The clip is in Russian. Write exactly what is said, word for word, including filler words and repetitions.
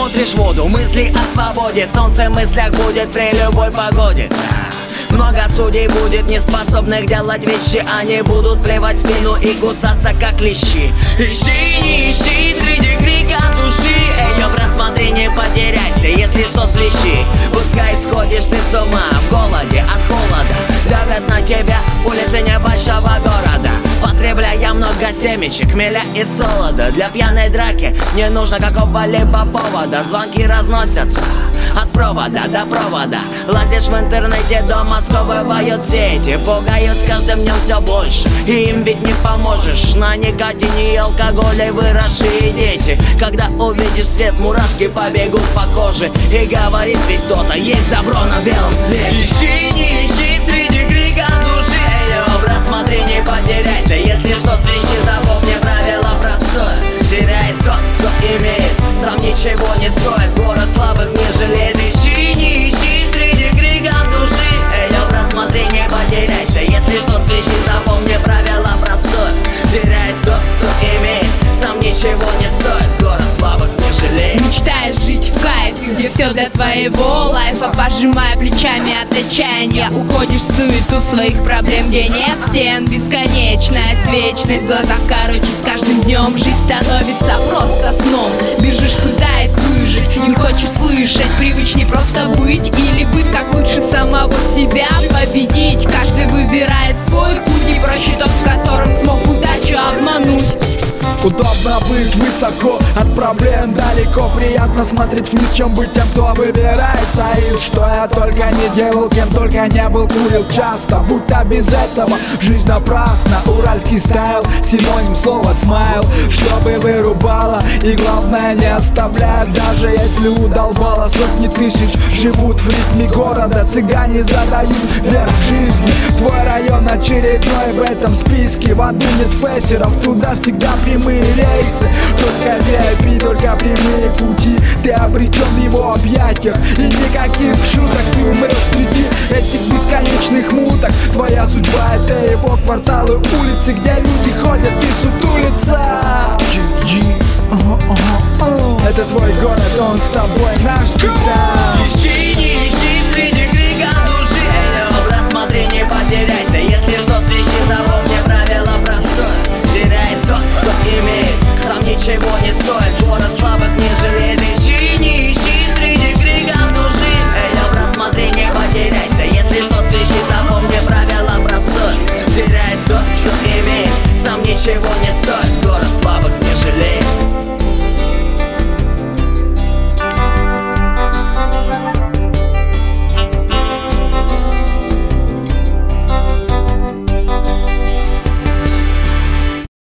смотришь в воду, мысли о свободе. Солнце в мыслях будет при любой погоде. Много судей будет, не способных делать вещи. Они будут плевать в спину и кусаться как клещи. Ищи, не ищи среди крика души. Эй, брат, смотри, не потеряйся, если что, свищи. Пускай сходишь ты с ума в голоде от холода. Давят на тебя улицы небольшого города, потребляя много семечек, хмеля и солода. Для пьяной драки не нужно какого-либо повода. Звонки разносятся от провода до провода. Лазишь в интернете, дома сковывают сети. Пугают с каждым днем все больше, и им ведь не поможешь. На никотине и алкоголе выросшие дети. Когда увидишь свет, мурашки побегут по коже. И говорит ведь кто-то, есть добро на белом свете. Ищи, не ищи среди крика души. Эй, брат, смотри, не потеряйся, если что, свищи, запомни правило простое. Теряет тот, кто имеет, сам ничего не стоит. Город слабых не жалеет. Ищи, не ищи среди криков души. Эй, брат, смотри, не потеряйся, если что, свищи, запомни правило простое. Теряет тот, кто имеет, сам ничего не стоит. Город слабых не жалеет. Мечтаешь жить в кайфе, где все для твоего лайфа. Пожимая плечами от отчаяния, уходишь в суету своих проблем, где нет стен. Бесконечность, вечность в глазах, короче, с каждым днем жизнь становится просто сном. Бежишь, пытаясь выжить, не хочешь слышать. Привычней просто быть или быть как лучше самого себя победить. Каждый выбирает свой путь, и проще тот, в котором смог удачу обмануть. Удобно быть высоко, от проблем далеко. Приятно смотреть вниз, чем быть тем, кто выбирается. И что я только не делал, кем только не был, курил часто. Будто без этого жизнь напрасна. Уральский стайл, синоним слова смайл. Чтобы вырубало, и главное не оставляет. Даже если удолбало, сотни тысяч живут в ритме города. Цыгане задают вверх жизни. Твой район очередной в этом списке. В аду нет фейсеров, туда всегда прямые рейсы. Только ви ай пи, только прямые пути. Ты обречен в его объятиях, и никаких шуток. Ты умрешь среди этих бесконечных муток. Твоя судьба — это его кварталы, улицы, где люди ходят и сутулятся. Это твой город, он с тобой наш всегда. Ищи, не ищи среди крика души. Эй, брат, смотри, не потеряйся, если что, свищи, запомни правило простое. Теряет тот, кто имеет, сам ничего не стоит. Город слабых не жалеет. Ищи, не ищи среди криков души. Эй, брат, смотри, не потеряйся, если что, свищи, запомни правило простое. Теряет тот, кто имеет, сам ничего не стоит. Город слабых не жалеет.